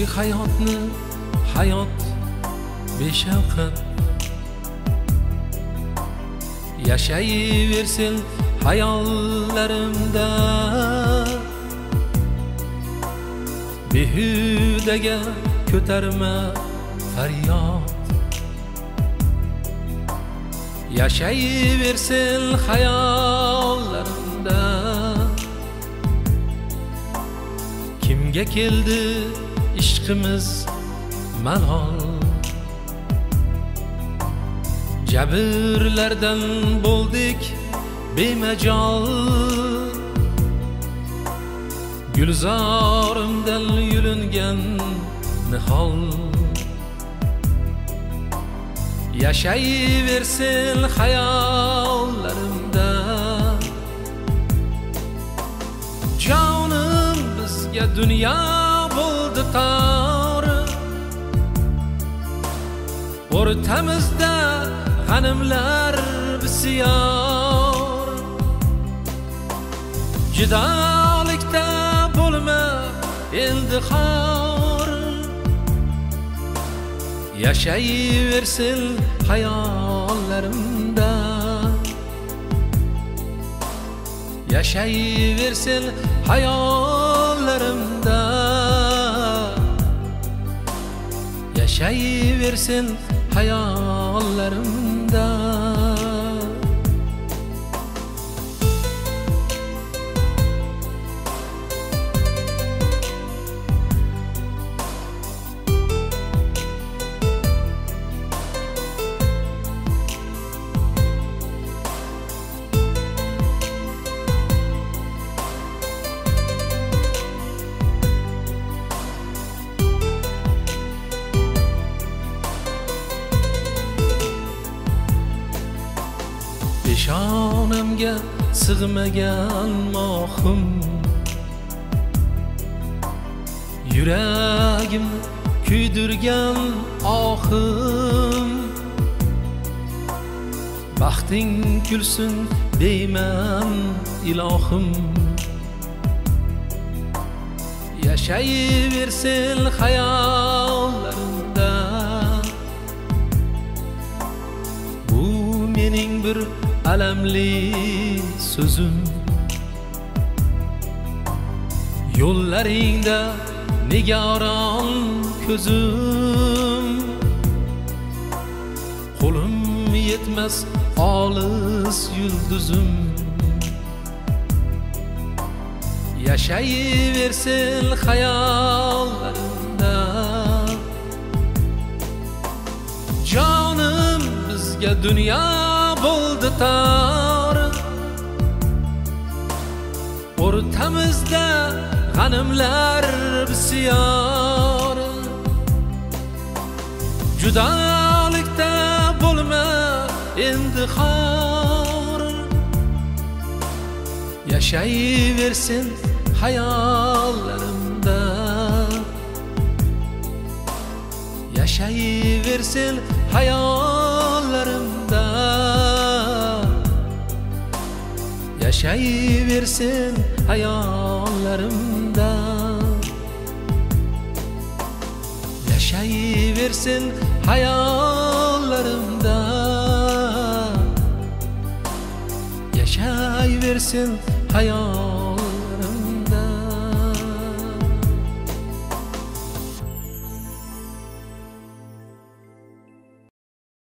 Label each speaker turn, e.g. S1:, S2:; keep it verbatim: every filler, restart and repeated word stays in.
S1: Qo'y hayotni, hayot beshafqat yashayversin hayollarimda. Behudaga ko'tarma faryod, yashayversin hayollarimda. Kimga keldi ishqimiz malol, jabrlardan bo'ldik bemajol. Gulzorimdan yulingan nihol, yashayversin hayollarimda. Jonim bizga dunyo bo'ldi tor, o'rtamizda g'animlar bisyor. Judolikda bo'lma endi xor, yashayversin hayollarimda. Yashayversin hayollarimda. Yashayversin hayollarimda. Peshonamga sig'magan mohim, yuragim kuydirgan ohim. Baxting kulsin deyman ilohim, yashayversin hayollarimda. Bu mening bir alamli so'zim, yo'llaringda nigoron ko'zim. Qo'lim yetmas olis yulduzim, yashayversin hayollarimda. Jonim bizga dunyo bo'ldi tor, o'rtamizda g'animlar bisyor. Judolikda bo'lma endi xor, yashayversin hayollarimda. Yashayversin hayollarimda. Yashayversin hayollarimda. Yashayversin hayollarimda. Yashayversin hayol